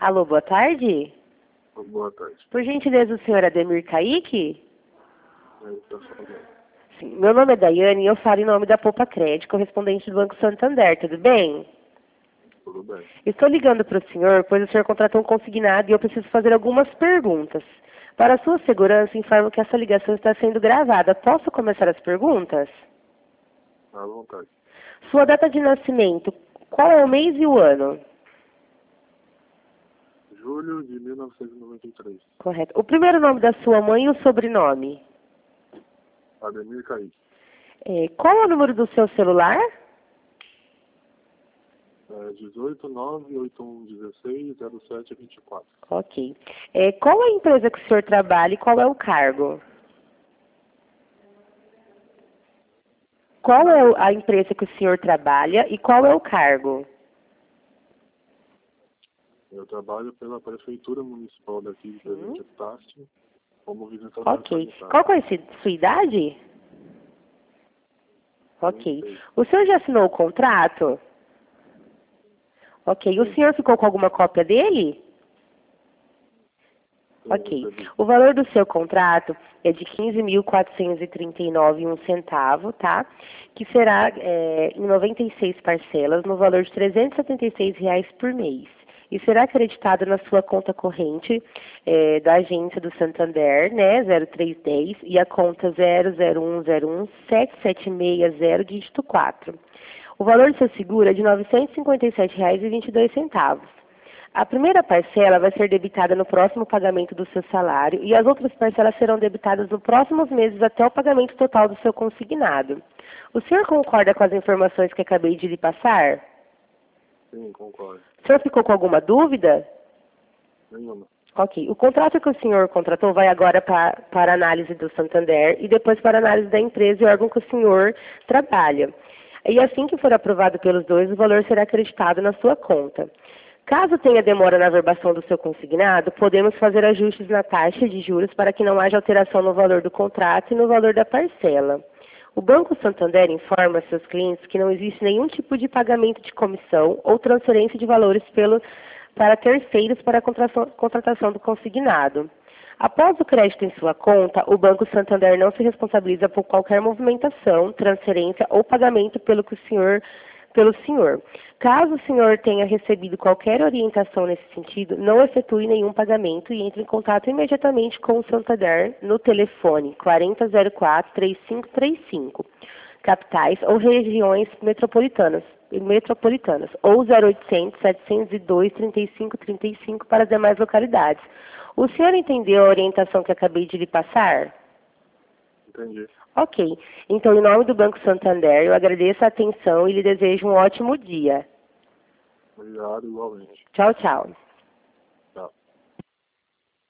Alô, boa tarde. Boa tarde. Por gentileza, o senhor Ademir Kaique? Tá falando. Sim, meu nome é Daiane e eu falo em nome da Poupa Crédito, correspondente do Banco Santander, tudo bem? Tudo bem. Estou ligando para o senhor, pois o senhor contratou um consignado e eu preciso fazer algumas perguntas. Para a sua segurança, informo que essa ligação está sendo gravada. Posso começar as perguntas? À vontade. Sua data de nascimento, qual é o mês e o ano? Julho de 1993. Correto. O primeiro nome da sua mãe e o sobrenome? Ademir Kaique. Qual é o número do seu celular? 18-9-8116-0724. Ok. Qual é a empresa que o senhor trabalha e qual é o cargo? Qual é a empresa que o senhor trabalha e qual é o cargo? Eu trabalho pela Prefeitura Municipal daqui de Presidente Epitácio como visitador Ok. sanitário. Qual é a sua idade? Ok. O senhor já assinou o contrato? Ok. O senhor ficou com alguma cópia dele? Ok. O valor do seu contrato é de R$ 15.439,01, tá? Que será em 96 parcelas, no valor de R$ 376 por mês. E será acreditado na sua conta corrente da agência do Santander, né, 0310, e a conta 00101776, dígito 4. O valor do seu seguro é de R$ 957,22. A primeira parcela vai ser debitada no próximo pagamento do seu salário e as outras parcelas serão debitadas nos próximos meses até o pagamento total do seu consignado. O senhor concorda com as informações que acabei de lhe passar? Sim, concordo. O senhor ficou com alguma dúvida? Nenhuma. Ok. O contrato que o senhor contratou vai agora para análise do Santander e depois para análise da empresa e órgão que o senhor trabalha. E assim que for aprovado pelos dois, o valor será acreditado na sua conta. Caso tenha demora na averbação do seu consignado, podemos fazer ajustes na taxa de juros para que não haja alteração no valor do contrato e no valor da parcela. O Banco Santander informa seus clientes que não existe nenhum tipo de pagamento de comissão ou transferência de valores para terceiros para a contratação do consignado. Após o crédito em sua conta, o Banco Santander não se responsabiliza por qualquer movimentação, transferência ou pagamento pelo senhor. Caso o senhor tenha recebido qualquer orientação nesse sentido, não efetue nenhum pagamento e entre em contato imediatamente com o Santander no telefone 4004-3535, capitais ou regiões metropolitanas, ou 0800-702-3535 para as demais localidades. O senhor entendeu a orientação que acabei de lhe passar? Entendi. Ok. Então, em nome do Banco Santander, eu agradeço a atenção e lhe desejo um ótimo dia. Obrigado, igualmente. Tchau, tchau.